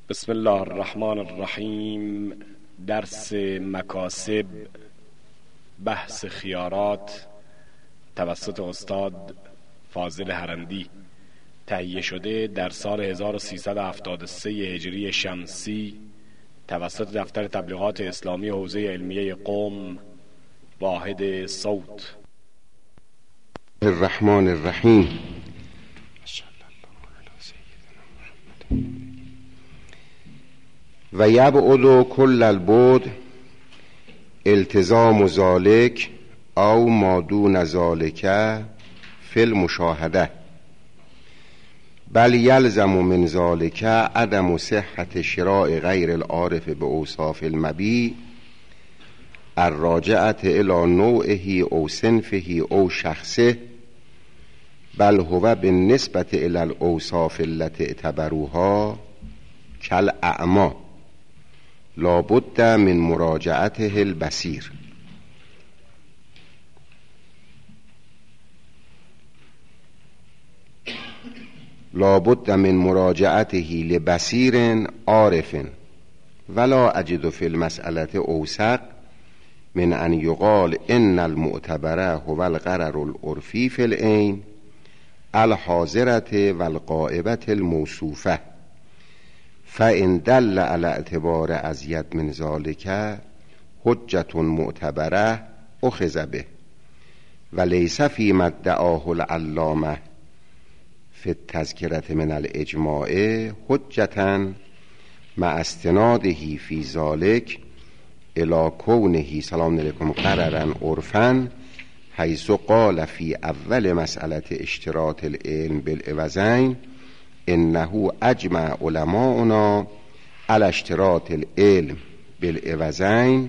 بسم الله الرحمن الرحیم. درس مکاسب، بحث خیارات توسط استاد فاضل هرندی، تهیه شده در سال 1373 هجری شمسی توسط دفتر تبلیغات اسلامی حوزه علمیه قم، واحد صوت. الرحمن الرحیم. و یبعد کل البعد التزام ذلک او ما دون ذلک فی المشاهده، بل یلزم من ذلک عدم صحت شراء غیر العارف باوصاف المبیع الراجعة الی نوعه او صنفه او شخصه، بل هو بالنسبة الی الاوصاف التي اعتبروها کالاعمی لا بد من مراجعته البصیر. لا بد من مراجعته لبصیر عارف، ولا اجد في المسألة اوثق من ان يقال ان المعتبر هو الغرر العرفی في العین الحاضرة والغائبة الموصوفة، فإن دل على اعتبار ازید من ذلك حجة معتبرة اخذ به، وليس فيما ادعاه العلامة في التذکرة من الاجماع حجة مع استناده في ذلك الى كونه سلام علیکم قررا عرفا، حيث قال في اول مسألة اشتراط العلم بالعوضین انه اجمع علماؤنا على اشتراط العلم بالعوضین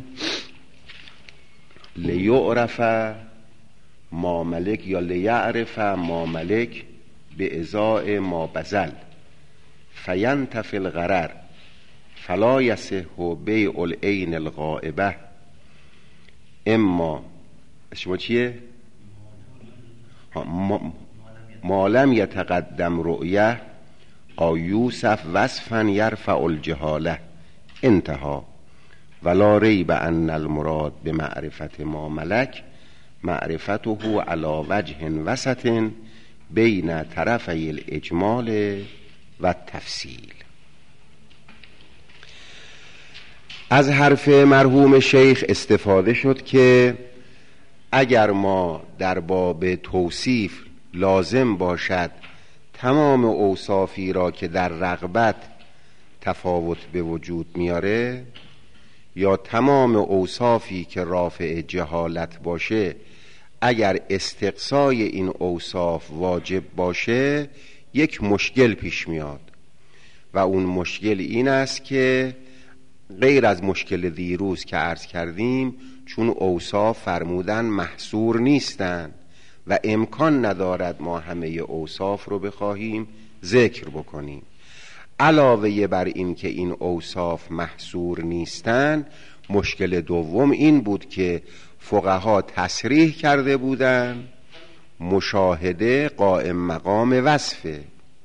لیعرف ما ملک یا لیعرف ما ملک بازاء ما بذل فینتفی الغرر فلا یصح بیع العین الغائبه اما شما چیه؟ ما لم یتقدم رؤیه او یوسف وصفا یرفع الجهاله انتها، ولا ریب ان المراد بمعرفت ما ملک معرفته علی وجه وسط بین طرفی الاجمال و تفصیل. از حرف مرحوم شیخ استفاده شد که اگر ما در باب توصیف لازم باشد تمام اوصافی را که در رغبت تفاوت به وجود میاره یا تمام اوصافی که رافع جهالت باشه اگر استقصای این اوصاف واجب باشه یک مشکل پیش میاد و اون مشکل این است که غیر از مشکل دیروز که عرض کردیم، چون اوصاف فرمودن محصور نیستند و امکان ندارد ما همه اوصاف رو بخواهیم ذکر بکنیم. علاوه بر این که این اوصاف محصور نیستند، مشکل دوم این بود که فقها تصریح کرده بودند مشاهده قائم مقام وصفه،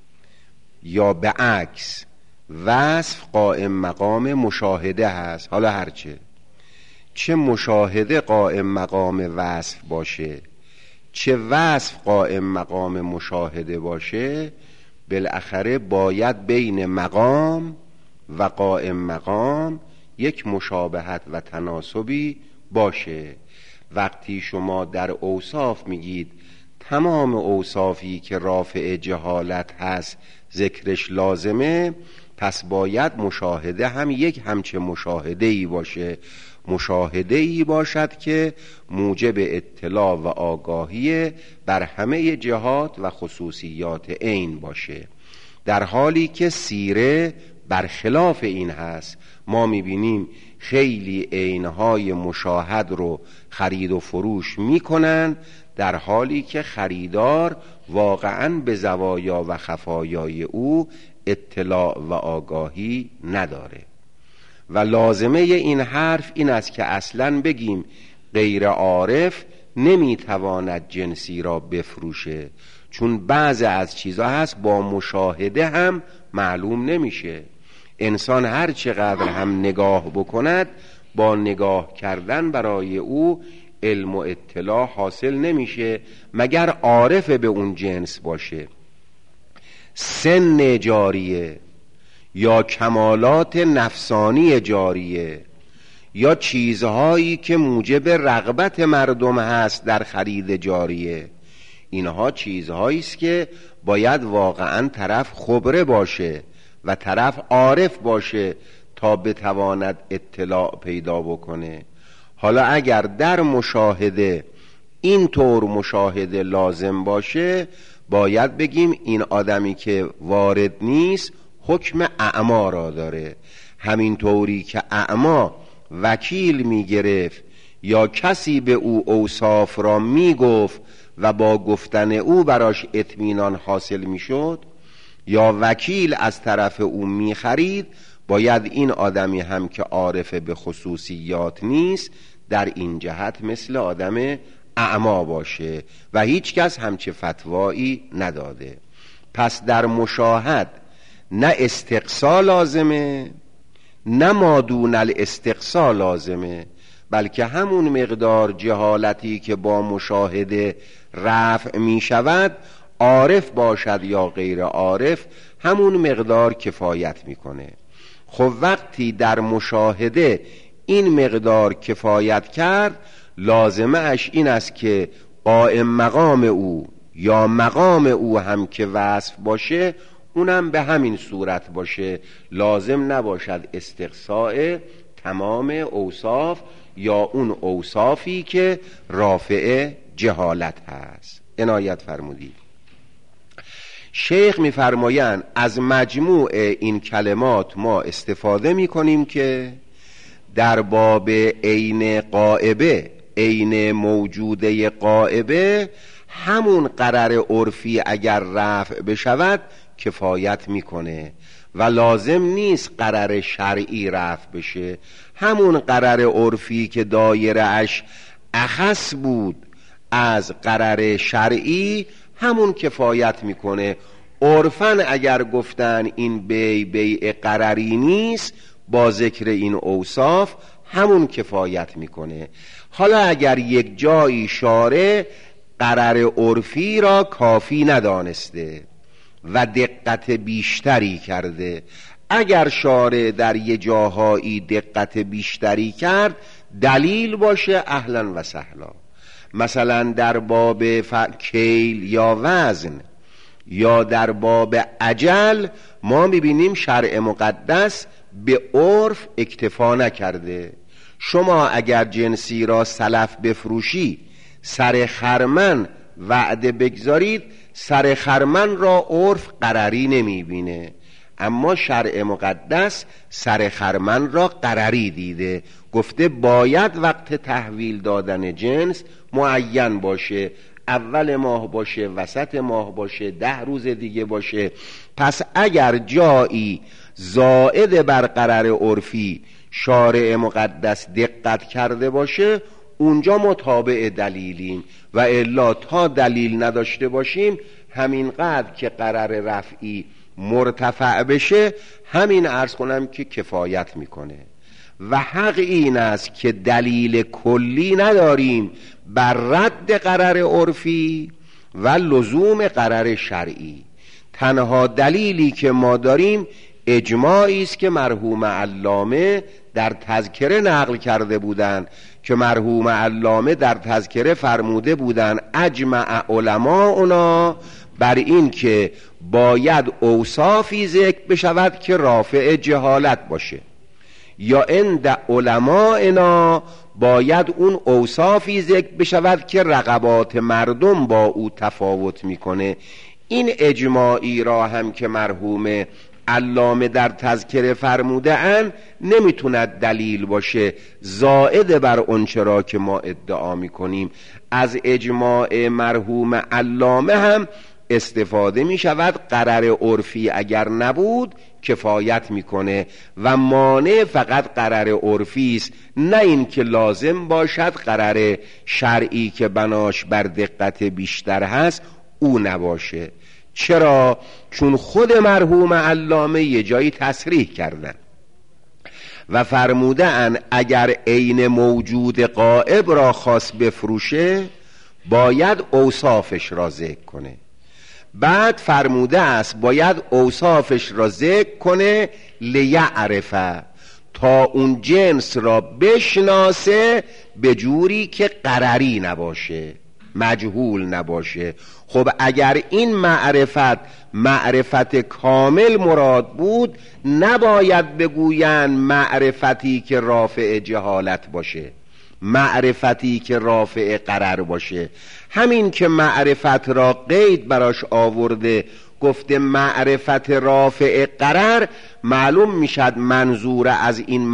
یا به عکس وصف قائم مقام مشاهده هست. حالا هرچه چه مشاهده قائم مقام وصف باشه چه وصف قائم مقام مشاهده باشه، بالاخره باید بین مقام و قائم مقام یک مشابهت و تناسبی باشه. وقتی شما در اوصاف میگید تمام اوصافی که رافع جهالت هست ذکرش لازمه، پس باید مشاهده هم یک همچه مشاهده‌ای باشه، مشاهده‌ای باشد که موجب اطلاع و آگاهی بر همه جهات و خصوصیات عین باشه، در حالی که سیره برخلاف این هست. ما میبینیم خیلی عینهای مشاهد رو خرید و فروش میکنن در حالی که خریدار واقعاً به زوایا و خفایای او اطلاع و آگاهی نداره. و لازمه این حرف این است که اصلاً بگیم غیر عارف نمیتواند جنسی را بفروشه، چون بعض از چیزها هست با مشاهده هم معلوم نمیشه. انسان هر چقدر هم نگاه بکند با نگاه کردن برای او علم و اطلاع حاصل نمیشه مگر عارف به اون جنس باشه. سن جاریه یا کمالات نفسانی جاریه یا چیزهایی که موجب رغبت مردم هست در خرید جاریه، اینها چیزهایی است که باید واقعا طرف خبره باشه و طرف عارف باشه تا بتواند اطلاع پیدا بکنه. حالا اگر در مشاهده این طور مشاهده لازم باشه باید بگیم این آدمی که وارد نیست حکم اعما را داره. همین طوری که اعما وکیل می گرفت یا کسی به او اوصاف را می گفت و با گفتن او براش اطمینان حاصل می شد یا وکیل از طرف او می خرید، باید این آدمی هم که عارف به خصوصیات نیست در این جهت مثل آدم اعما باشه و هیچ کس همچه فتوایی نداده. پس در مشاهد نه استقصا لازمه نه مادون الاستقصا لازمه، بلکه همون مقدار جهالتی که با مشاهده رفع می شود، عارف باشد یا غیر عارف، همون مقدار کفایت میکنه. خب وقتی در مشاهده این مقدار کفایت کرد، لازمه اش این است که قائم مقام او یا مقام او هم که وصف باشه اونم به همین صورت باشه، لازم نباشد استقصاء تمام اوصاف یا اون اوصافی که رافع جهالت هست. عنایت فرمودید. شیخ می‌فرمایند از مجموع این کلمات ما استفاده می‌کنیم که در باب عین غائبه، عین موجوده غائبه، همون قرر عرفی اگر رفع بشود کفایت میکنه و لازم نیست قرر شرعی رفع بشه. همون قرر عرفی که دایره اش اخص بود از قرر شرعی همون کفایت میکنه. عرفاً اگر گفتن این بیع قرری نیست، با ذکر این اوصاف همون کفایت میکنه. حالا اگر یک جایی شارع قرر عرفی را کافی ندانسته و دقت بیشتری کرده، اگر شارع در یه جاهایی دقت بیشتری کرد دلیل باشه اهلا و سهلا. مثلا در باب کیل یا وزن یا در باب اجل ما میبینیم شرع مقدس به عرف اکتفا نکرده. شما اگر جنسی را سلف بفروشی سر خرمن وعده بگذارید، سر خرمن را عرف قرری نمیبینه، اما شرع مقدس سر خرمن را قرری دیده، گفته باید وقت تحویل دادن جنس معین باشه، اول ماه باشه، وسط ماه باشه، 10 روز دیگه باشه. پس اگر جایی زائد بر قرر عرفی شارع مقدس دقت کرده باشه اونجا متابع دلیلیم، و الا تا دلیل نداشته باشیم همینقدر که قرر رفعی مرتفع بشه همین عرض کنم که کفایت میکنه. و حق این است که دلیل کلی نداریم بر رد قرر عرفی و لزوم قرر شرعی. تنها دلیلی که ما داریم اجماعی است که مرحوم علامه در تذکره نقل کرده بودند که مرحوم علامه در تذکره فرموده بودند اجمع علماؤنا بر این که باید اوصافی ذکر بشود که رافع جهالت باشه، یا عند علمائنا باید اون اوصافی ذکر بشود که رغبات مردم با او تفاوت میکنه. این اجماعی را هم که مرحوم علامه در تذکره فرموده اند نمیتوند دلیل باشه زائد بر اونچه را که ما ادعا میکنیم. از اجماع مرحوم علامه هم استفاده می شود، قرر عرفی اگر نبود کفایت میکنه و مانع فقط قرر عرفی است، نه این که لازم باشد قرر شرعی که بناش بر دقت بیشتر هست او نباشه. چرا؟ چون خود مرحوم علامه یه جایی تصریح کردن و فرموده اند اگر عین موجود غائب را خواست بفروشه باید اوصافش را ذکر کنه. بعد فرموده است باید اوصافش را ذکر کنه لیعرفه، تا اون جنس را بشناسه به جوری که غرری نباشه، مجهول نباشه. خب اگر این معرفت کامل مراد بود نباید بگویند معرفتی که رافع جهالت باشه، معرفتی که رافع غرر باشه. همین که معرفت را قید براش آورده گفته معرفت رافع غرر، معلوم میشد منظور از این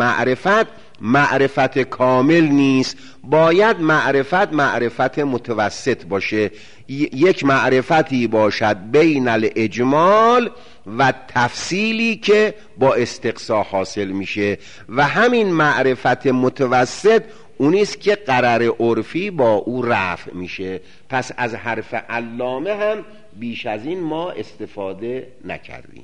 معرفت کامل نیست، باید معرفت متوسط باشه، یک معرفتی باشد بین الاجمال و تفصیلی که با استقصا حاصل میشه و همین معرفت متوسط اونیست که غرر عرفی با او رفع میشه. پس از حرف علامه هم بیش از این ما استفاده نکردیم.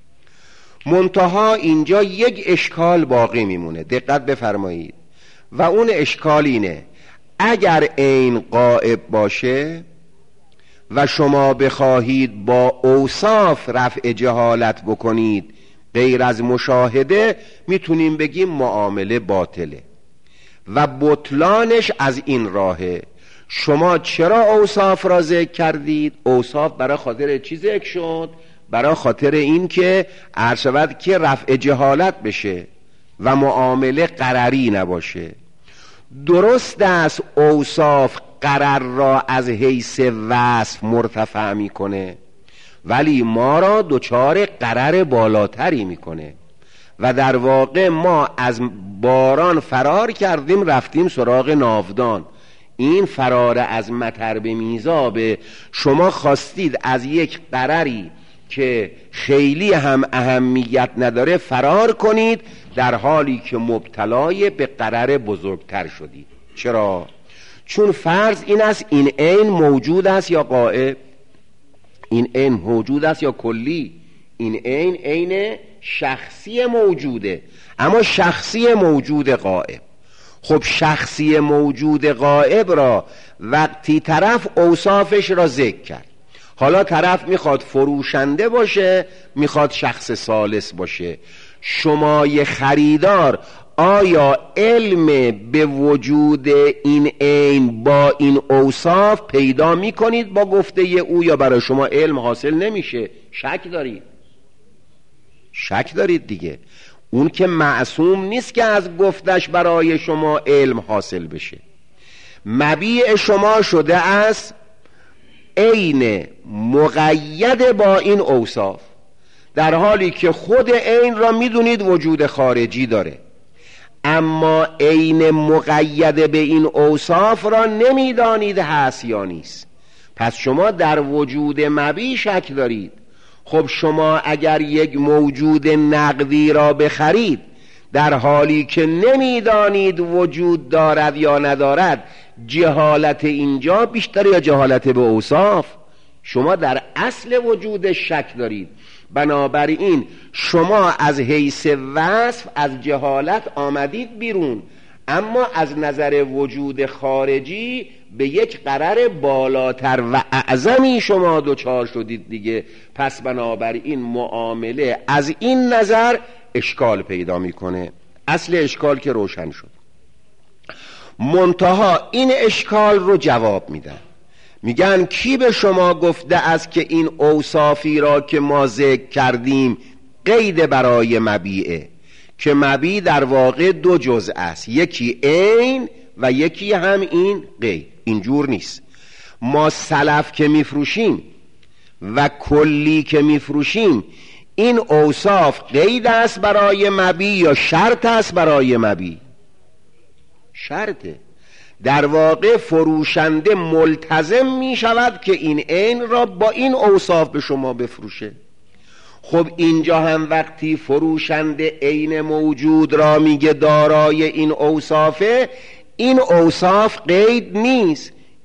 منتها اینجا یک اشکال باقی میمونه، دقت بفرمایید، و اون اشکال اینه اگر عین غائب باشه و شما بخواهید با اوصاف رفع جهالت بکنید غیر از مشاهده، میتونیم بگیم معامله باطله و بطلانش از این راهه. شما چرا اوصاف را ذکر کردید؟ اوصاف برای خاطر چی ذکر شد؟ برای خاطر این که عرض شود که رفع جهالت بشه و معامله غرری نباشه. درست است اوصاف غرر را از حیث وصف مرتفع میکنه، ولی ما را دچار غرر بالاتری میکنه و در واقع ما از باران فرار کردیم رفتیم سراغ ناودان. این فرار از مطر به میزابه. شما خواستید از یک غرری که خیلی هم اهمیت نداره فرار کنید، در حالی که مبتلای به غرر بزرگتر شدید. چرا؟ چون فرض این است این عین موجود است یا غائب؟ این عین موجود است یا کلی؟ این عین شخصی موجوده، اما شخصی موجود غائب. خب شخصی موجود غائب را وقتی طرف اوصافش را ذکر کرد، حالا طرف میخواد فروشنده باشه، میخواد شخص ثالث باشه، شمای خریدار آیا علم به وجود این عین با این اوصاف پیدا میکنید با گفته او، یا برای شما علم حاصل نمیشه؟ شک دارید دیگه. اون که معصوم نیست که از گفتش برای شما علم حاصل بشه. مبیع شما شده است عین مقید با این اوصاف، در حالی که خود عین را میدونید وجود خارجی داره، اما عین مقید به این اوصاف را نمیدانید هست یا نیست. پس شما در وجود مبیع شک دارید. خب شما اگر یک موجود نقدی را بخرید در حالی که نمیدانید وجود دارد یا ندارد، جهالت اینجا بیشتر یا جهالت به اوصاف؟ شما در اصل وجود شک دارید. بنابراین شما از حیث وصف از جهالت آمدید بیرون، اما از نظر وجود خارجی به یک غرر بالاتر و اعظمی شما دچار شدید دیگه. پس بنابراین معامله از این نظر اشکال پیدا میکنه. اصل اشکال که روشن شد، منتها این اشکال رو جواب میدن، میگن کی به شما گفته است که این اوصافی را که ما ذکر کردیم قید برای مبیعه؟ که مبیع در واقع دو جزء است، یکی عین و یکی هم این قید. اینجور نیست. ما سلف که میفروشیم و کلی که میفروشیم، این اوصاف قید است برای مبیع یا شرط است برای مبیع؟ شرطه. در واقع فروشنده ملتزم می شود که این عین را با این اوصاف به شما بفروشه. خب اینجا هم وقتی فروشنده عین موجود را میگه دارای این اوصافه، این اوصاف قید نیست،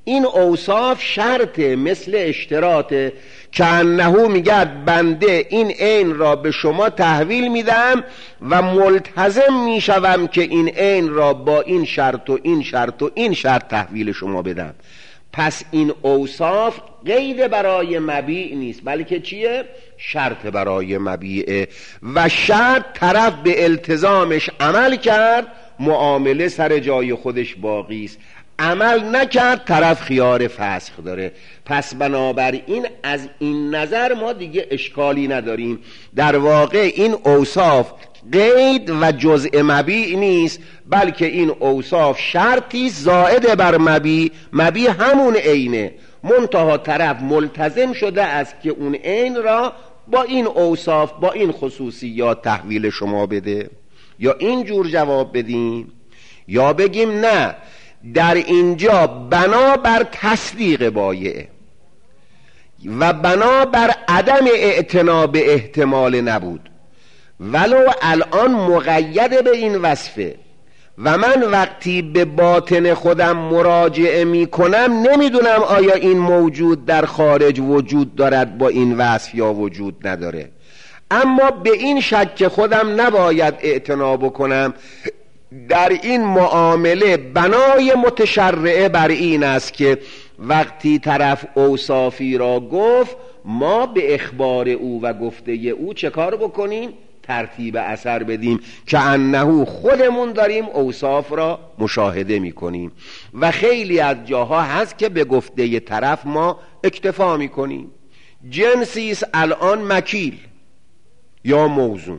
این اوصاف شرطه، مثل اشتراطه که انه میگد بنده این عین را به شما تحویل میدم و ملتزم میشوم که این عین را با این شرط و این شرط و این شرط تحویل شما بدم. پس این اوصاف قید برای مبیع نیست، بلکه چیه؟ شرط برای مبیعه و شرط طرف به التزامش عمل کرد، معامله سر جای خودش باقی است. عمل نکرد، طرف خیار فسخ داره. پس بنابراین از این نظر ما دیگه اشکالی نداریم. در واقع این اوصاف قید و جزء مبیع نیست، بلکه این اوصاف شرطی زائد بر مبیع. مبیع همون عینه، منتها طرف ملتزم شده است که اون عین را با این اوصاف، با این خصوصیات تحویل شما بده. یا اینجور جواب بدیم یا بگیم نه، در اینجا بنا بر تصدیق بایعه و بنا بر عدم اعتنا به احتمال نبود، ولو الان مقید به این وصفه و من وقتی به باطن خودم مراجعه می کنم نمیدونم آیا این موجود در خارج وجود دارد با این وصف یا وجود نداره. اما به این شک خودم نباید اعتنا بکنم. در این معامله بنای متشرعه بر این است که وقتی طرف اوصافی را گفت، ما به اخبار او و گفته او چه کار بکنیم؟ ترتیب اثر بدیم که انه خودمون داریم اوصاف را مشاهده میکنیم. و خیلی از جاها هست که به گفته طرف ما اکتفا میکنیم. جنسی است الان مکیل یا موزون.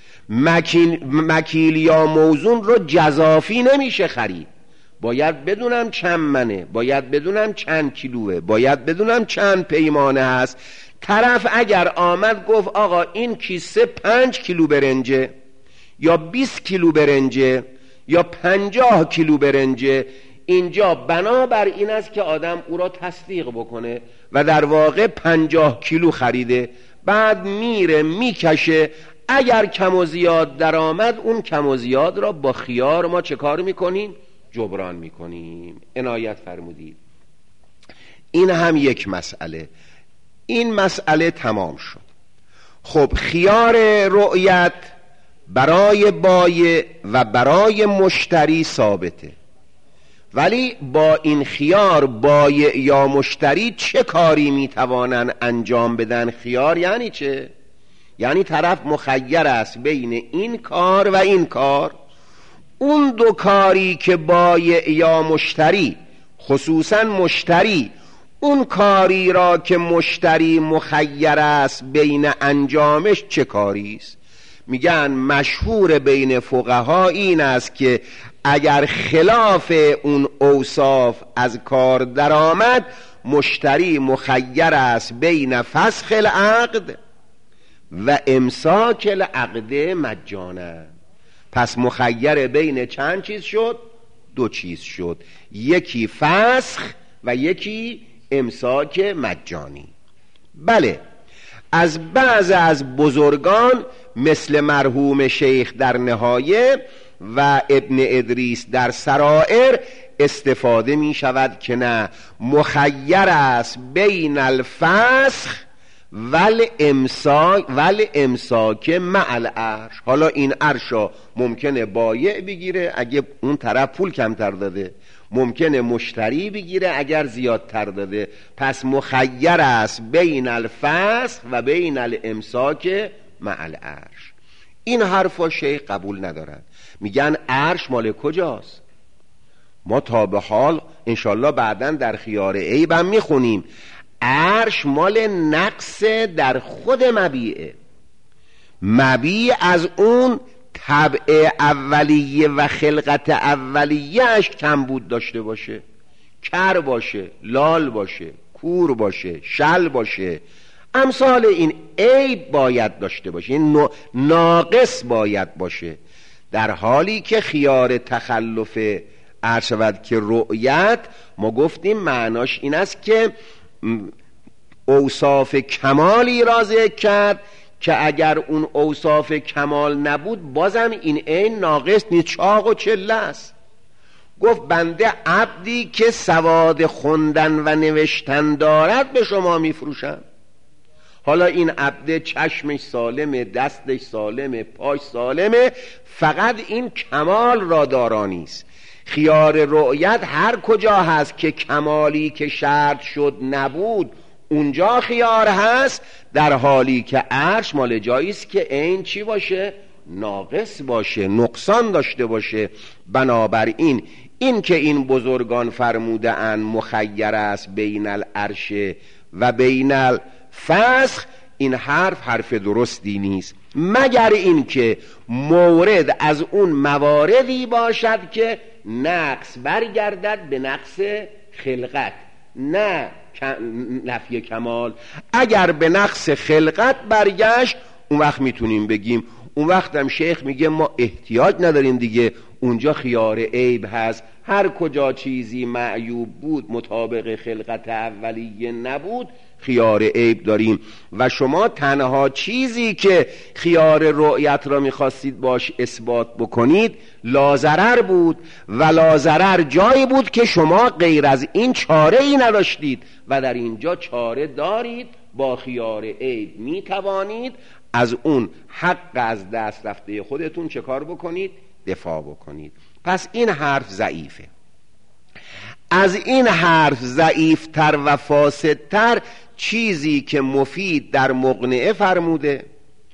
مکیل یا موزون رو جزافی نمیشه خرید. باید بدونم چند منه، باید بدونم چند کیلوه، باید بدونم چند پیمانه هست. طرف اگر آمد گفت آقا این کیسه 5 کیلو برنجه یا 20 کیلو برنجه یا 50 کیلو برنجه، اینجا بنابر این است که آدم او را تصدیق بکنه و در واقع 50 کیلو خریده. بعد میره میکشه، اگر کم و زیاد در آمد اون کم و زیاد را با خیار ما چه کار میکنیم؟ جبران میکنیم. عنایت فرمودید. این هم یک مسئله. این مسئله تمام شد. خب خیار رؤیت برای بایع و برای مشتری ثابته، ولی با این خیار بایع یا مشتری چه کاری میتوانن انجام بدن؟ خیار یعنی چه؟ یعنی طرف مخیر است بین این کار و این کار. اون دو کاری که بایع یا مشتری، خصوصا مشتری، اون کاری را که مشتری مخیر است بین انجامش چه کاری است؟ میگن مشهور بین فقها این است که اگر خلاف اون اوصاف از کار در آمد، مشتری مخیر است بین فسخ العقد و امساک العقد مجانا. پس مخیر بین چند چیز شد؟ 2 چیز شد، یکی فسخ و یکی امساک مجانی. بله، از بعض از بزرگان مثل مرحوم شیخ در نهایه و ابن ادریس در سرائر استفاده می شود که نه، مخیر است بین الفسخ ول امساک مع العرش. حالا این عرشا ممکنه بایع بگیره اگه اون طرف پول کمتر داده، ممکنه مشتری بگیره اگر زیادتر داده. پس مخیر است بین الفسخ و بین الامساک مع العرش. این حرفا شیخ قبول ندارن، میگن عرش مال کجاست؟ ما تا به حال انشالله بعداً در خیار عیبم میخونیم عرش مال نقص در خود مبیعه. مبیع از اون طبع اولیه و خلقت اولیهش کم بود داشته باشه، کر باشه، لال باشه، کور باشه، شل باشه، امثال این عیب باید داشته باشه، این ناقص باید باشه. در حالی که خیار تخلف عرض شود که رؤیت، ما گفتیم معناش این است که اوصاف کمالی را ذکر کرد که اگر اون اوصاف کمال نبود بازم این عین ناقص نیست، چاق و چله است. گفت بنده عبدی که سواد خوندن و نوشتن دارد به شما میفروشم. حالا این عبد چشمش سالمه، دستش سالمه، پاش سالمه، فقط این کمال را دارا نیست. خیار رؤیت هر کجا هست که کمالی که شرط شد نبود اونجا خیار هست، در حالی که عرش مال جاییست که این چی باشه؟ ناقص باشه، نقصان داشته باشه. بنابراین این که این بزرگان فرموده اند مخیر است بین العرش و بین الفسخ، این حرف درستی نیست، مگر این که مورد از اون مواردی باشد که نقص برگردد به نقص خلقت، نه نفی کمال. اگر به نقص خلقت برگشت اون وقت میتونیم بگیم، اون وقت هم شیخ میگه ما احتیاج نداریم دیگه، اونجا خیار عیب هست. هر کجا چیزی معیوب بود مطابق خلقت اولیه نبود خیار عیب داریم. و شما تنها چیزی که خیار رؤیت را میخواستید باش اثبات بکنید لازرر بود و لازرر جایی بود که شما غیر از این چاره ای نداشتید و در اینجا چاره دارید. با خیار عیب میتوانید از اون حق از دست رفته خودتون چه کار بکنید؟ دفاع بکنید. پس این حرف ضعیفه. از این حرف ضعیفتر و فاسدتر چیزی که مفید در مقنعه فرموده،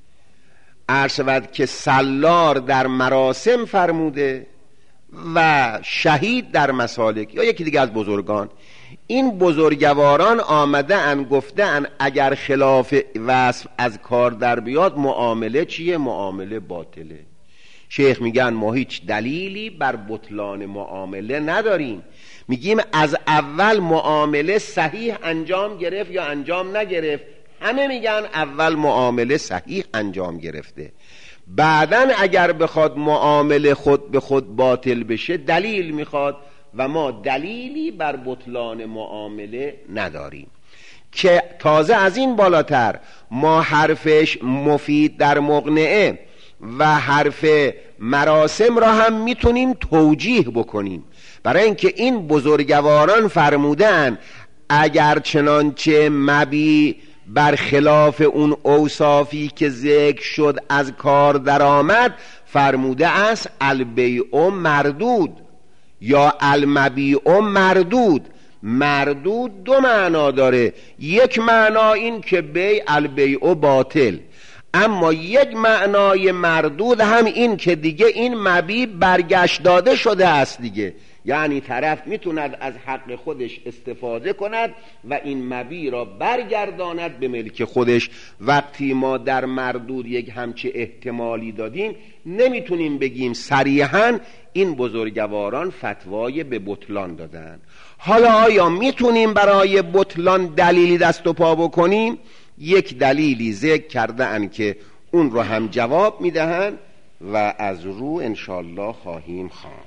عرض شود که سلار در مراسم فرموده و شهید در مسالک یا یکی دیگه از بزرگان. این بزرگواران آمده ان گفته ان اگر خلاف وصف از کار در بیاد معامله چیه؟ معامله باطله. شیخ میگن ما هیچ دلیلی بر بطلان معامله نداریم، میگیم از اول معامله صحیح انجام گرفت یا انجام نگرفت. همه میگن اول معامله صحیح انجام گرفته، بعدن اگر بخواد معامله خود به خود باطل بشه دلیل میخواد و ما دلیلی بر بطلان معامله نداریم. که تازه از این بالاتر ما حرفش مفید در مقنعه و حرف مراسم را هم میتونیم توجیه بکنیم، برای اینکه این بزرگواران فرمودن اگر چنانچه مبی برخلاف اون اوصافی که ذکر شد از کار درآمد، فرموده است البیع مردود یا المبیع مردود. مردود دو معنا داره، یک معنا این که بیع البیع باطل، اما یک معنای مردود هم این که دیگه این مبیع برگشت داده شده است دیگه، یعنی طرف میتوند از حق خودش استفاده کند و این مبیع را برگرداند به ملک خودش. وقتی ما در مردود یک همچه احتمالی دادیم نمیتونیم بگیم صریحاً این بزرگواران فتوای به بطلان دادن. حالا آیا میتونیم برای بطلان دلیلی دست و پا بکنیم؟ یک دلیلی ذکر کرده ان که اون رو هم جواب میدهن و از رو انشالله خواهیم خواند.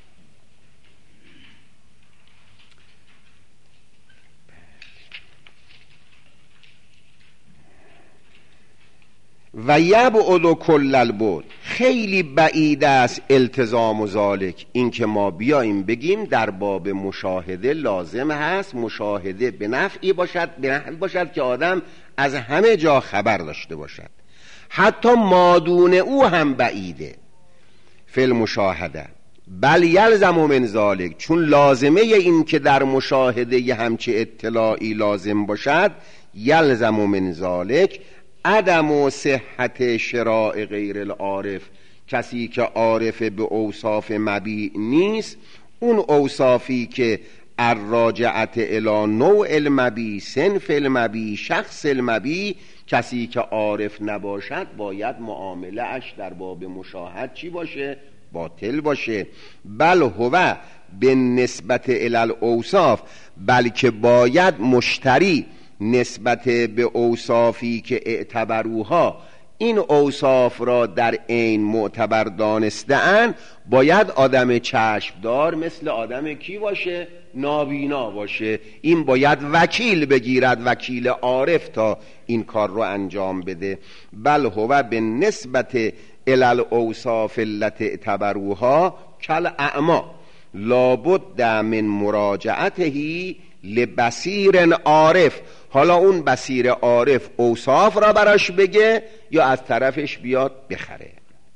و یبعد کل البعد، خیلی بعید است التزام و ذالک، این که ما بیاییم بگیم در باب مشاهده لازم هست مشاهده به نفعی باشد که آدم از همه جا خبر داشته باشد. حتی مادون او هم بعیده فی المشاهده، بل یلزم من ذالک، چون لازمه این که در مشاهده یه همچه اطلاعی لازم باشد، یلزم من ذالک عدم و صحت شراع غیر العارف، کسی که عارف به اوصاف مبیع نیست، اون اوصافی که الراجعت الی نوع المبیع، صنف المبیع، شخص المبیع، کسی که عارف نباشد باید معامله اش در باب مشاهد چی باشه؟ باطل باشه. بل هو به نسبت الی الاوصاف، بلکه باید مشتری نسبت به اوصافی که اعتبروها، این اوصاف را در عین معتبر دانسته‌اند، باید آدم چشمدار مثل آدم کی باشه؟ نابینا باشه. این باید وکیل بگیرد، وکیل عارف، تا این کار رو انجام بده. بل هو به نسبت الی الاوصاف التي اعتبروها کل اعما، لابد من مراجعته لبصیر عارف. حالا اون بصیر عارف اوصاف را براش بگه یا از طرفش بیاد بخره.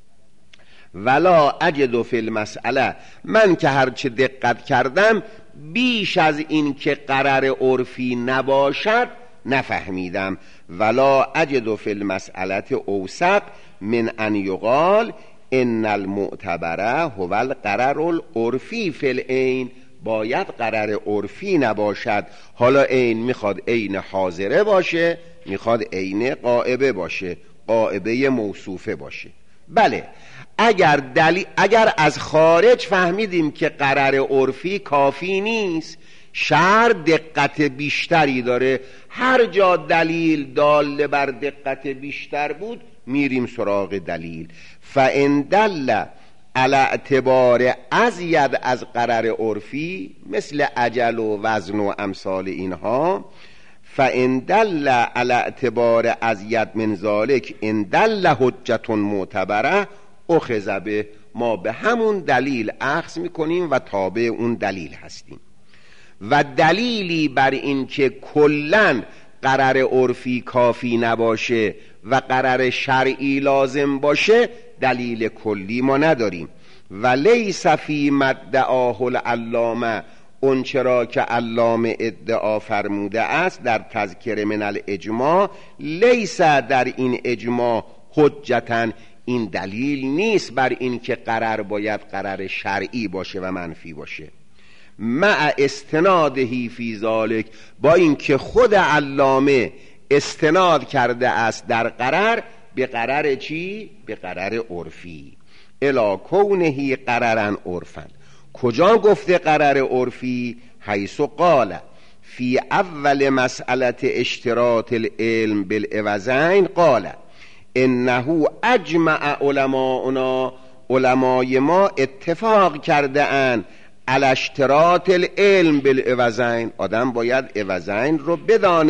ولا اجد فی المسئله، من که هرچه دقت کردم بیش از این که قرار عرفی نباشد نفهمیدم. ولا اجد فی المسئله اوثق من ان یقال ان المعتبره هو القرار العرفی فی العین. باید قرار عرفی نباشد. حالا عین میخواد عین حاضره باشه، میخواد عین غائبه باشه، غائبه موصوفه باشه. بله، اگر از خارج فهمیدیم که قرار عرفی کافی نیست، شرع دقت بیشتری داره، هر جا دلیل دال بر دقت بیشتر بود میریم سراغ دلیل. فان دل علی اعتبار ازید از قرار عرفی مثل اجل و وزن و امثال اینها، فان دل علی اعتبار ازید من ذالک ان دل حجت معتبره اخذ به، ما به همون دلیل اخذ میکنیم و تابع اون دلیل هستیم. و دلیلی بر این که کلن قرار عرفی کافی نباشه و قرار شرعی لازم باشه دلیل کلی ما نداریم. و لیس فی مدعاه العلامه، اون چرا که علامه ادعا فرموده است در تذکر من الاجماع، لیس در این اجماع حجتن، این دلیل نیست بر این که قرار باید قرار شرعی باشه و منفی باشه. مع استنادهی فی ذالک، با اینکه خود علامه استناد کرده است در قرار به قرار چی؟ به قرار عرفی. الی کونه قرارن عرفن. کجا گفته قرار عرفی؟ حیث قال فی اول مسئله اشتراط العلم بالعوضین قال انه اجمع علماؤنا، علمای ما اتفاق کرده اند علی اشتراط العلم بالعوضین. آدم باید عوضین رو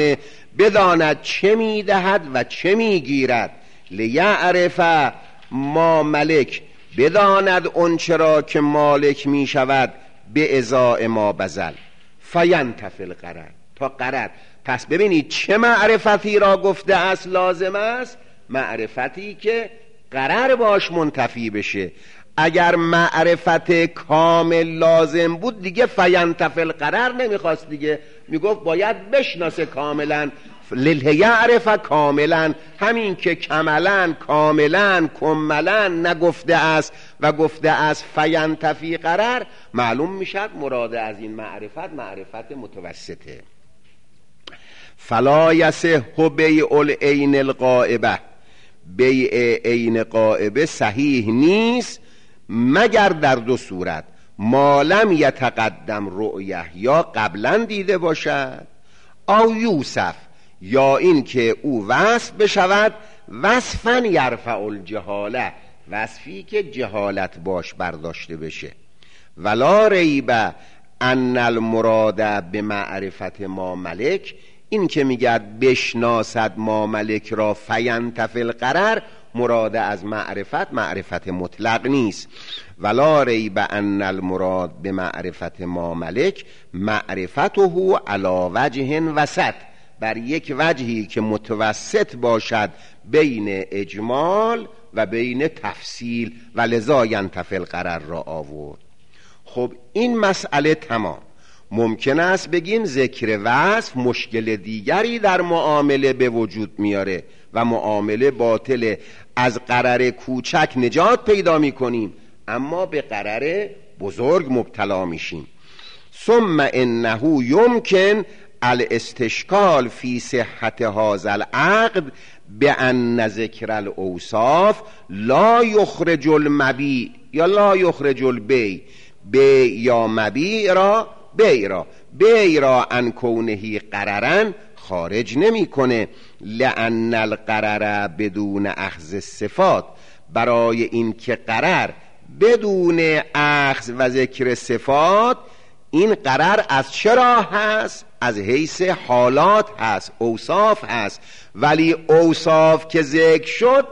بداند چه میدهد و چه میگیرد. لیعرف ما ملک، بداند اون چرا که مالک میشود به ازاء ما بذل. فینتفی القرار، تا قرار. پس ببینید چه معرفتی را گفته است لازم است؟ معرفتی که قرار باش منتفی بشه. اگر معرفت کامل لازم بود دیگه فینتفی القرار نمیخواست، دیگه میگفت باید بشناسه کاملا. لیعرف کاملا، همین که کملا کاملا کملا نگفته است و گفته است فینتفی قرار، معلوم میشد مراد از این معرفت متوسطه. فلا یصح بیع العین الغائبه، بیع عین غائبه صحیح نیست مگر در دو صورت: ما لم یتقدم رؤیه، یا قبلا دیده باشد، او یوسف، یا این که او وصف بشود وصفا یرفع الجهاله، وصفی که جهالت باش برداشته بشه. ولا ریب ان المراد به معرفت ما ملک، این که میگد بشناسد ما ملک را فینتفی القرار، مراد از معرفت مطلق نیست. ولا ریب ان المراد به معرفت ما ملک معرفته علی وجه وسط، بر یک وجهی که متوسط باشد بین اجمال و بین تفصیل، و لذا ینتفی القرار را آورد. خب این مسئله تمام. ممکن است بگیم ذکر وصف مشکل دیگری در معامله به وجود میاره و معامله باطله، از قرار کوچک نجات پیدا میکنیم اما به قرار بزرگ مبتلا میشیم. ثم انه یمکن الاستشکال فی صحت هذا العقد بان ذکر الاوصاف لا یخرج المبیع یا لا یخرج البیع، بیع یا مبیع را بیع را ان کونه قررن خارج نمیکنه. لان القرر بدون اخذ صفات، برای این که قرر بدون اخذ و ذکر صفات، این قرر از چرا هست؟ از حیث حالات هست، اوصاف هست. ولی اوصاف که ذکر شد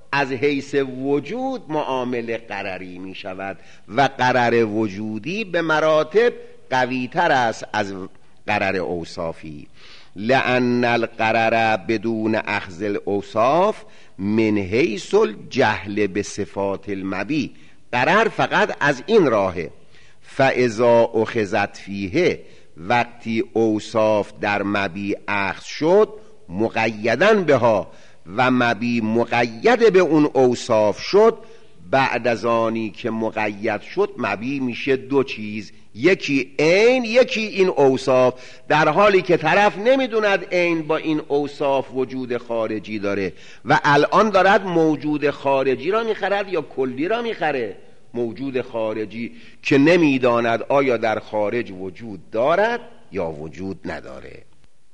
از حیث وجود معامل قرری می شود و قرر وجودی به مراتب قوی تر است از قرر اوصافی. لأن القرر بدون اخذ الاوصاف من حیث الجهل به صفات المبی. قرر فقط از این راهه. فاذا اخذت فیه، وقتی اوصاف در مبی اخذ شد، مقیداً بها، و مبی مقید به اون اوصاف شد، بعد از آنی که مقید شد مبی میشه دو چیز، یکی عین، یکی این اوصاف، در حالی که طرف نمیدوند عین با این اوصاف وجود خارجی داره و الان دارد موجود خارجی را میخرد یا کلی را میخره. موجود خارجی که نمیداند آیا در خارج وجود دارد یا وجود نداره.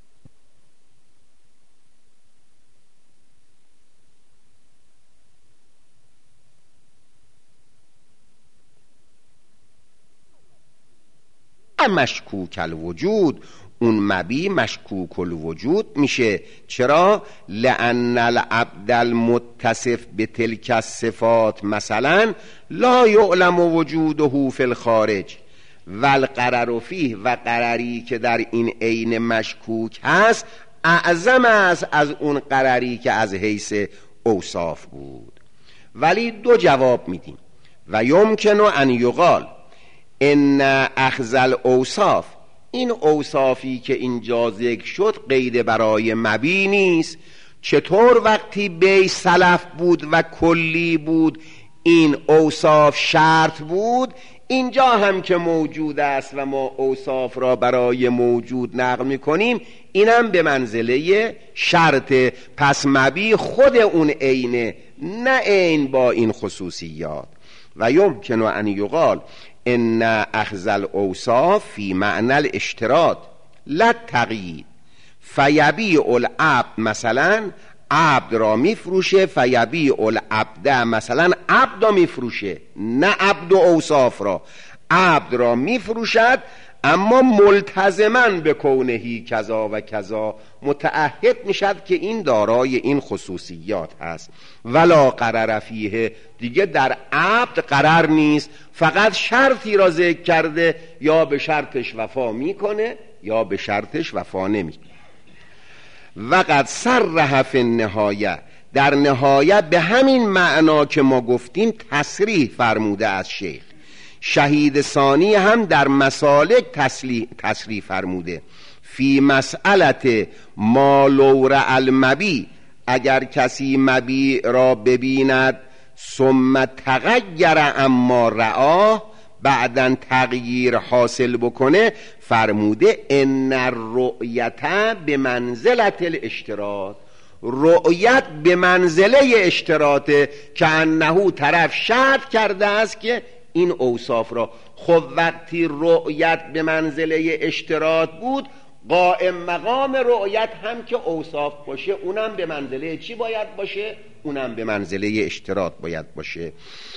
مشکوک الوجود، اون مبی مشکوک الوجود میشه. چرا؟ لأن العبد المتصف بتلك الصفات مثلا لا یعلم وجوده فی الخارج والقرر فیه، و قرری که در این عین مشکوک هست اعظم است از اون قرری که از حیث اوصاف بود. ولی دو جواب میدیم. و یمکن ان یقال ان اخذ الاوصاف، این اوصافی که اینجا ذکر شد قید برای مبی نیست. چطور وقتی بی سلف بود و کلی بود این اوصاف شرط بود، اینجا هم که موجود است و ما اوصاف را برای موجود نقل میکنیم اینم به منزله شرط. پس مبی خود اون عینه، نه عین با این خصوصیات. و یمکن ان یقال ان اخذ الاوصاف فی معنی الاشتراط لا تقیید. فیبیع العبد، مثلا عبد را میفروشه، فیبیع العبد مثلا عبد را میفروشه، نه عبد و اوصاف را. عبد را میفروشد اما ملتزما به کونهی کذا و کذا، متعهد میشد که این دارای این خصوصیات هست. ولا قرر فیه، دیگه در عبد قرار نیست، فقط شرطی را ذکر کرده، یا به شرطش وفا میکنه یا به شرطش وفا نمیکنه. وقد صرح فی النهایه، در نهایت به همین معنا که ما گفتیم تصریح فرموده از شیخ. شهید ثانی هم در مسالک تصریح فرموده. فی مسئلت ما لو رأى المبی، اگر کسی مبی را ببیند ثم تغیر اما رآه، بعدن تغییر حاصل بکنه، فرموده ان الرؤیت به منزلت الاشتراط، رؤیت به منزله اشتراطه، که انه طرف شرط کرده است که این اوصاف را. خب وقتی رؤیت به منزله اشتراط بود، قائم مقام رؤیت هم که اوصاف باشه اونم به منزله چی باید باشه؟ اونم به منزله اشتراط باید باشه.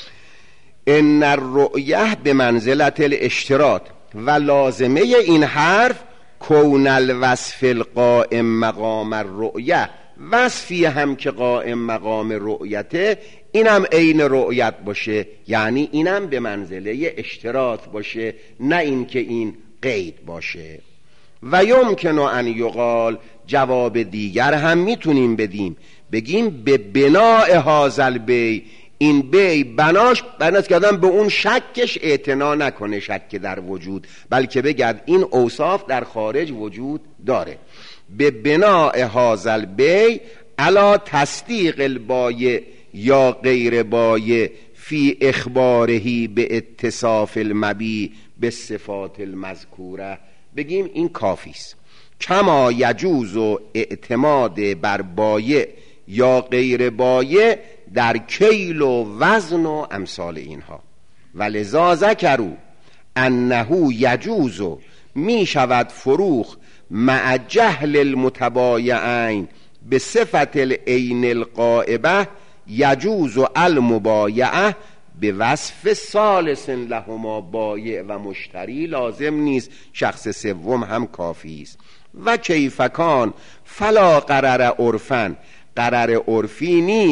ان الرؤیه به منزلت الاشتراط. و لازمه این حرف کون الوصف القائم مقام الرؤیه، وصفی هم که قائم مقام رؤیته اینم عین رؤیت باشه، یعنی اینم به منزله اشتراط باشه، نه اینکه این قید باشه. و یمکن ان یقال، جواب دیگر هم میتونیم بدیم، بگیم به بناء هذا البیع، این بیع بناش کردن به اون شکش اعتنا نکنه، شک در وجود، بلکه بگرد این اوصاف در خارج وجود داره. به بناء هذا البیع علی تصدیق البایع یا غیر بایع فی اخبارهی به اتصاف المبیع به صفات المذکوره، بگیم این کافی است. کما یجوز و اعتماد بر بایع یا غیر بایع در کیل و وزن و امثال اینها. ولذا ذکروا انه یجوز، می شود فروخ مع جهل المتبایعین به صفت العین الغائبه، یجوز المبایعه به وصف ثالث لهما، بایع و مشتری لازم نیست، شخص سوم هم کافی است. و کیفکان فلا قرر عرفن، قرر عرفی نیست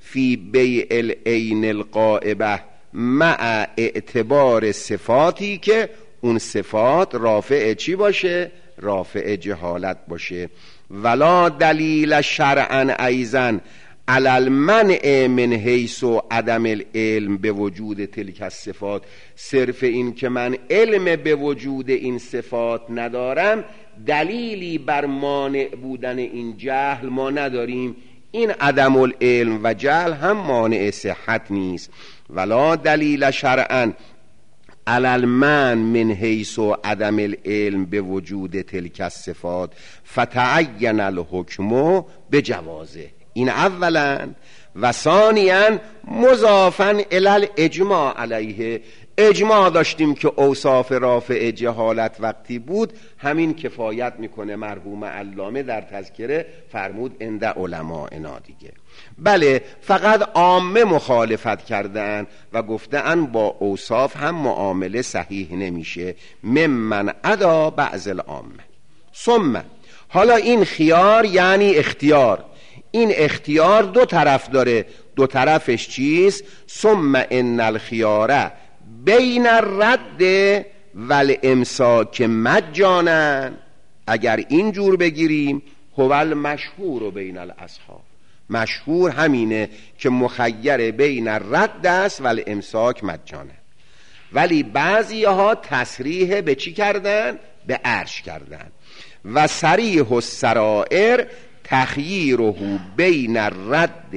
فی بیع العین الغائبه مع اعتبار صفاتی که اون صفات رافع چی باشه؟ رافع جهالت باشه. ولا دلیل شرعا ایضا علی المنع من حیث عدم العلم به وجود تلک الصفات. صرف این که من علم به وجود این صفات ندارم دلیلی بر مانع بودن این جهل ما نداریم. این عدم العلم و جهل هم مانع صحت نیست. ولا دلیل شرعا علی المنع من حیث عدم العلم به وجود تلک الصفات فتعین الحکم بجوازه. این اولا. و ثانیا مضافا الی الاجماع علیه، اجماع داشتیم که اوصاف رافع جهالت وقتی بود همین کفایت میکنه. مرحوم علامه در تذکره فرمود عند علمائنا دیگه. بله فقط عامه مخالفت کردن و گفتن با اوصاف هم معامله صحیح نمیشه. ممن عدا بعض العامه. ثم حالا این خیار یعنی اختیار، این اختیار دو طرف داره. دو طرفش چیست؟ ثم ان الخیار بین الرد والامساک مجانا. اگر اینجور بگیریم هو المشهور بین الاصحاب، مشهور همینه که مخیر بین الرد است و الامساک مجانا. ولی بعضی ها تصریح به چی کردن؟ به عرش کردن. و صریح السرائر تخییره بین الرد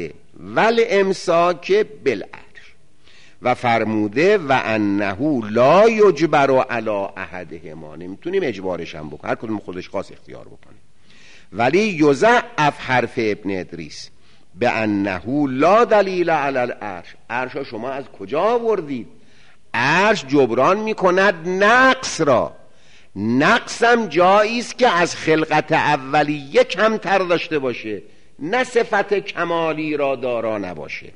والامساک بالعرش. و فرموده و انه لا یجبر علی احدهما، نمیتونیم اجبارش هم بکنیم، هر کدوم خودش خاص اختیار بکنه. ولی یضعف حرف ابن ادریس به انه لا دلیل علی العرش. عرش شما از کجا آوردید؟ عرش جبران میکند نقص را. نقصم جایی است که از خلقت اولیه کمتر داشته باشه، نه صفت کمالی را دارا نباشه.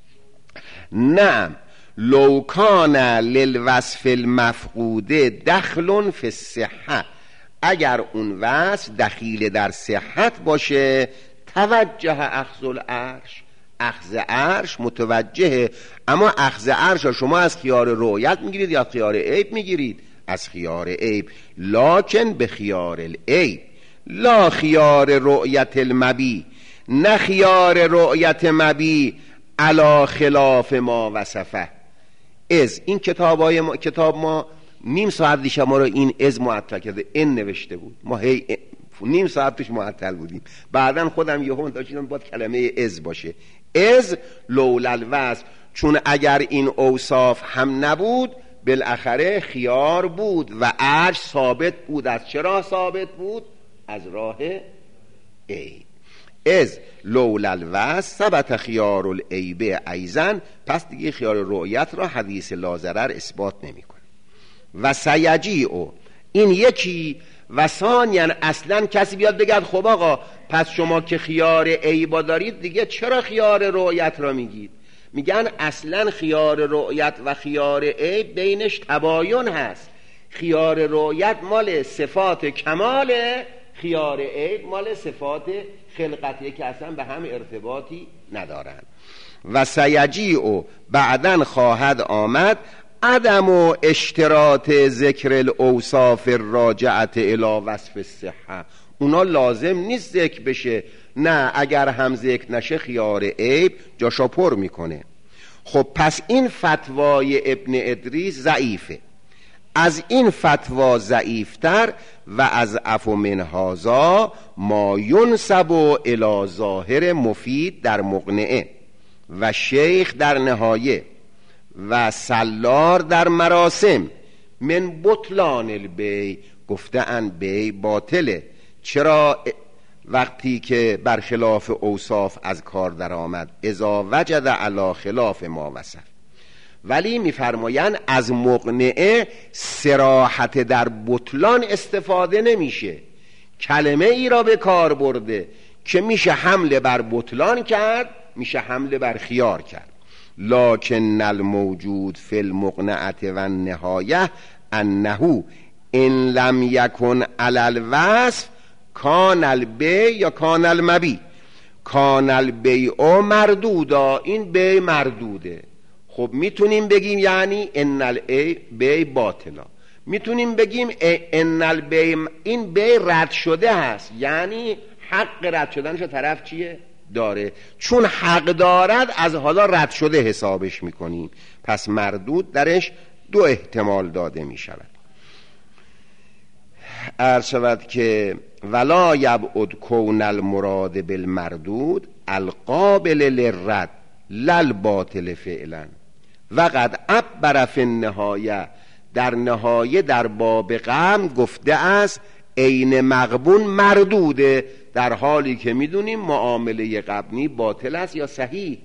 نعم لو کان للوصف المفقود دخل فی الصحه، اگر اون وصف دخیل در صحت باشه توجه اخذ العرش، اخذ عرش متوجهه. اما اخذ عرش شما از خیار رؤیت میگیرید یا خیار عیب میگیرید؟ از خیار عیب. لکن به خیار العیب لا خیار رؤیت المبی، نه خیار رؤیت مبی علا خلاف ما وصفه. از این کتاب ما نیم ساعت دیشب ما رو این از معطل کرده، این نوشته بود، ما هی نیم ساعت توش معطل بودیم. بعدن خودم یهو داشتم باید کلمه از باشه. از لولا الوصف، چون اگر این اوصاف هم نبود بالاخره خیار بود و عرش ثابت بود. از چرا ثابت بود؟ از راه عیب. از لولا الوصف ثبت خیار العیب ایضا. پس دیگه خیار رؤیت را حدیث لازرر اثبات نمیکنه. و سیجیع، این یکی. و ثانیا اصلا کسی بیاد بگه خب آقا پس شما که خیار عیب دارید دیگه چرا خیار رؤیت را میگید؟ میگن اصلا خیار رؤیت و خیار عیب بینش تباین هست. خیار رؤیت مال صفات کماله، خیار عیب مال صفات خلقتیه که اصلا به هم ارتباطی ندارن. و سیجیع، بعدن خواهد آمد عدم و اشتراط ذکر الاوصاف الراجعت الی وصف الصحه. اونا لازم نیست ذکر بشه، نه اگر هم ذکر نشه خیار عیب جاشا پر میکنه. خب پس این فتوای ابن ادریس ضعیفه. از این فتوا ضعیفتر و از عفو من هذا ما ینسب الی ظاهر مفید در مقنعه و شیخ در نهایه و سلار در مراسم من بطلان البی. گفتن بی باطله. چرا؟ وقتی که برخلاف اوصاف از کار در آمد، اذا وجد علی خلاف ما وصف. ولی میفرمایند از مقنعه صراحت در بطلان استفاده نمیشه. کلمه ای را به کار برده که میشه حمله بر بطلان کرد، میشه حمله بر خیار کرد. لکن الموجود فی المقنعه و النهایه انه ان لم یکن علی الوصف کان البی یا کان المبی. کان البیع مردودا، این بیع مردوده. خب میتونیم بگیم یعنی ان البیع باطلا، میتونیم بگیم ان البیع، این بیع رد شده هست، یعنی حق رد شدنش طرف چیه؟ داره. چون حق دارد از حالا رد شده حسابش میکنیم، پس مردود درش دو احتمال داده میشود. عرض شود که ولا یبعد کون المراد بالمردود القابل للرد للباطل فعلا وقد عبر فی النهایه، در نهایه در باب غم گفته است عین مغبون مردوده، در حالی که میدونیم معامله غبنی باطل است یا صحیح؟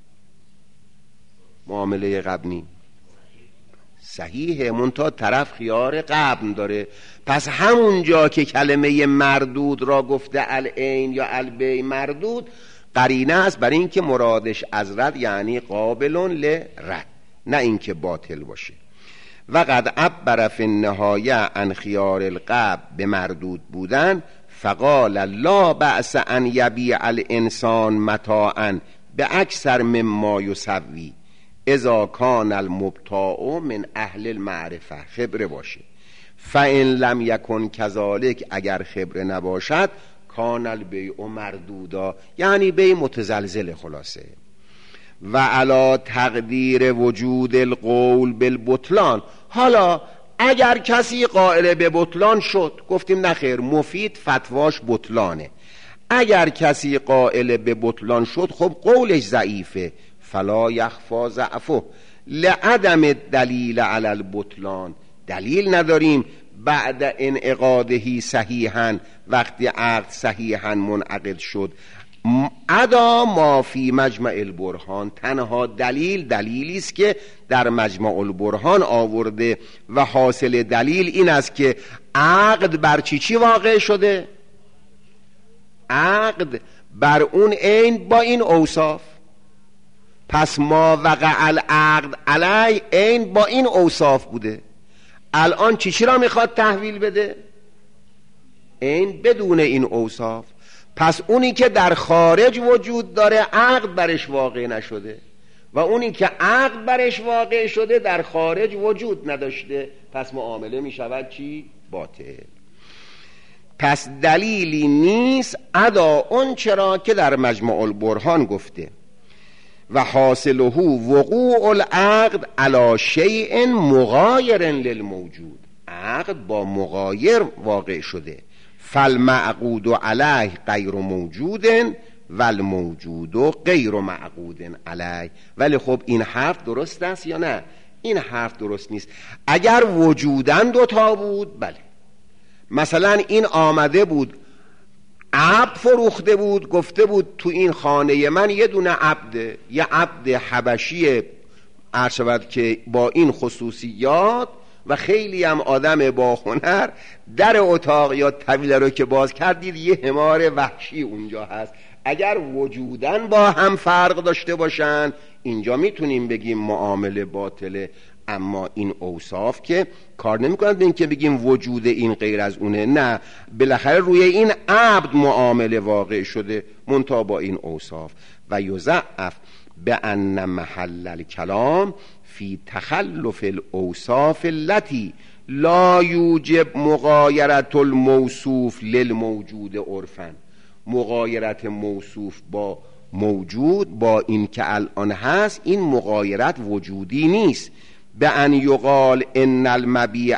معامله غبنی صحیحه، منتها طرف خیار غبن داره. پس همونجا که کلمه مردود را گفته العین یا البیع مردود، قرینه است برای اینکه مرادش از رد یعنی قابل لرد، نه اینکه باطل باشه. وقد عبر فی النهایه عن خیار القبن به مردود بودن، فقال لا بأس ان یبیع الانسان متاعا به اکثر مما یسوی اذا کان المبتاع من اهل المعرفه، خبره باشه. فان لم یکن کذالک، اگر خبره نباشد کان البیع مردودا، یعنی بیع متزلزل خلاصه. و علی تقدیر وجود القول بالبطلان، حالا اگر کسی قائل به بطلان شد، گفتیم نخیر مفید فتواش بطلانه، اگر کسی قائل به بطلان شد خب قولش ضعیفه، فلا یخفی ضعفه لعدم دلیل علی البطلان، دلیل نداریم بعد انعقاده صحیحا، وقتی عقد صحیحا منعقد شد، ادا ما فی مجمع البرهان، تنها دلیلی است که در مجمع البرهان آورده و حاصل دلیل این است که عقد بر چی واقع شده؟ عقد بر اون عین با این اوصاف. پس ما وقع العقد علی عین با این اوصاف بوده، الان چی را میخواد تحویل بده؟ عین بدون این اوصاف. پس اونی که در خارج وجود داره عقد برش واقع نشده و اونی که عقد برش واقع شده در خارج وجود نداشته، پس معامله می شود چی؟ باطل. پس دلیلی نیست ادا اون چرا که در مجمع البرهان گفته و حاصله وقوع العقد علی شیء مغایر للموجود، عقد با مغایر واقع شده، فالمعقود علیه غیر موجود والموجود غیر معقود علیه. ولی خب این حرف درست است یا نه؟ این حرف درست نیست. اگر وجودن دوتا بود بله، مثلا این آمده بود عبد فروخته بود، گفته بود تو این خانه من یه دونه عبده، یه عبد حبشی عرض شود که با این خصوصیات و خیلی هم آدم با هنر، در اتاق یا طویله رو که باز کردید یه حمار وحشی اونجا هست. اگر وجودن با هم فرق داشته باشن اینجا میتونیم بگیم معامله باطله، اما این اوصاف که کار نمی‌کنند به این که بگیم وجود این غیر از اونه، نه، بالاخره روی این عبد معامله واقع شده منتها با این اوصاف. و یضعف به ان محل الکلام فی تخلف الاوصاف التي لا یوجب مغایرت الموصوف للموجود عرفا، مغایرت موصوف با موجود با این که الان هست این مغایرت وجودی نیست. به ان یقال ان المبیع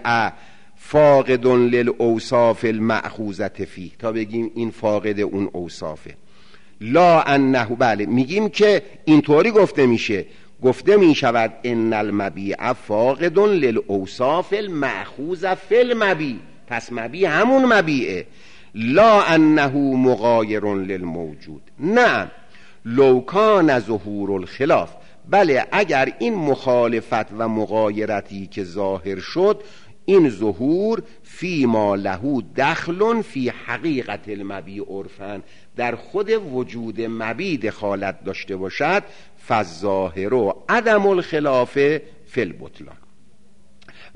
فاقد للاوصاف المأخوذة فیه، تا بگیم این فاقد اون اوصافه. لا انه، بله میگیم که اینطوری گفته میشه، گفته میشود ان المبیع فاقد للاوصاف المأخوذة فی المبیع، پس مبیع همون مبیعه. لا انه مغایر للموجود، نه لو کان ظهور الخلاف، بله اگر این مخالفت و مغایرتی که ظاهر شد، این ظهور فی ما له دخل فی حقیقت المبیع عرفاً، در خود وجود مبیع دخالت داشته باشد، فالظاهر عدم الخلاف فی البطلان.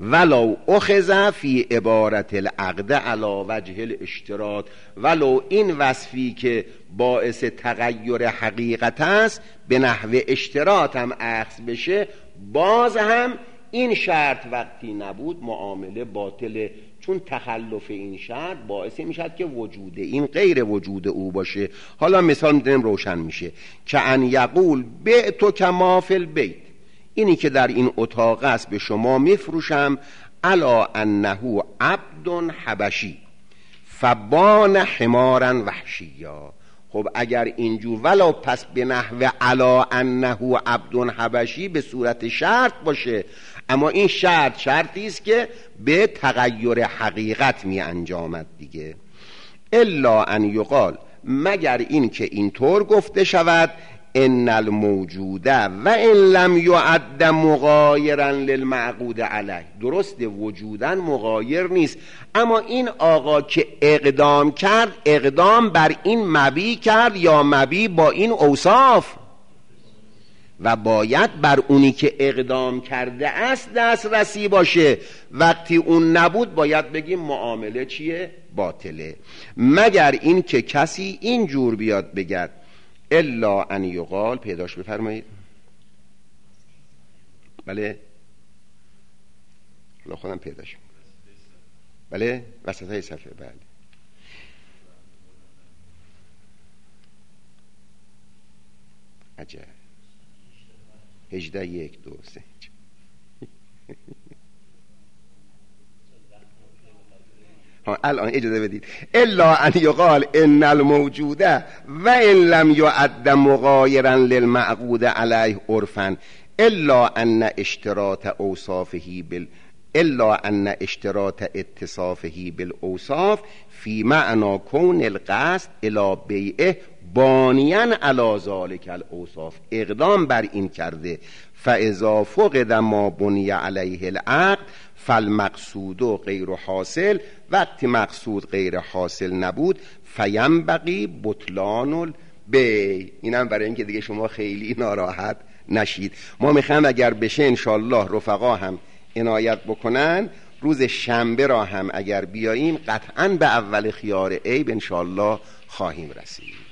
ولو اخذ فی عبارت العقد علی وجه الاشتراط، ولو این وصفی که باعث تغییر حقیقت است به نحو اشتراط هم اخذ بشه، باز هم این شرط وقتی نبود معامله باطله، چون تخلف این شرط باعث میشد که وجود این غیر وجود او باشه. حالا مثال میدونیم روشن میشه که ان یقول بعتو کما فی البیت، اینی که در این اتاق است به شما میفروشم، الا انه عبد حبشی فبان حمارا وحشیا. خب اگر اینجور ولو پس به نحو الا انه عبد حبشی به صورت شرط باشه، اما این شرطی است که به تغییر حقیقت می انجامد دیگه. الا ان یقال، مگر این که اینطور گفته شود ان الموجوده و ان لم یعد مغایرا للمعقود علیه، درست وجودن مغایر نیست، اما این آقا که اقدام کرد، اقدام بر این مبی کرد یا مبی با این اوصاف، و باید بر اونی که اقدام کرده است دسترسی باشه. وقتی اون نبود باید بگیم معامله چیه؟ باطله. مگر این که کسی اینجور بیاد بگد الا ان یقال، پیداش بفرمایید. بله حالا خودم پیداش، بله وسط های صفحه، بله عجب 18 1 2 3 الان اجازه بدید. الا ان یقال ان الموجوده و ان لم یعد مغایرا للمعقود علیه عرفا الا ان اشتراط اوصافه الا ان اشتراط اتصافه بالاوصاف فی معنی کون القصد الی بیعه بانیاً علی ذلک الاوصاف، اقدام بر این کرده. فاذا فقد ما بنی علیه العقد فالمقصود غیر حاصل، وقتی مقصود غیر حاصل نبود فینبغی بطلان البیع. اینم برای اینکه دیگه شما خیلی ناراحت نشید. ما میخوایم اگر بشه انشالله رفقا هم عنایت بکنن، روز شنبه را هم اگر بیاییم قطعاً به اول خیار عیب انشالله خواهیم رسید.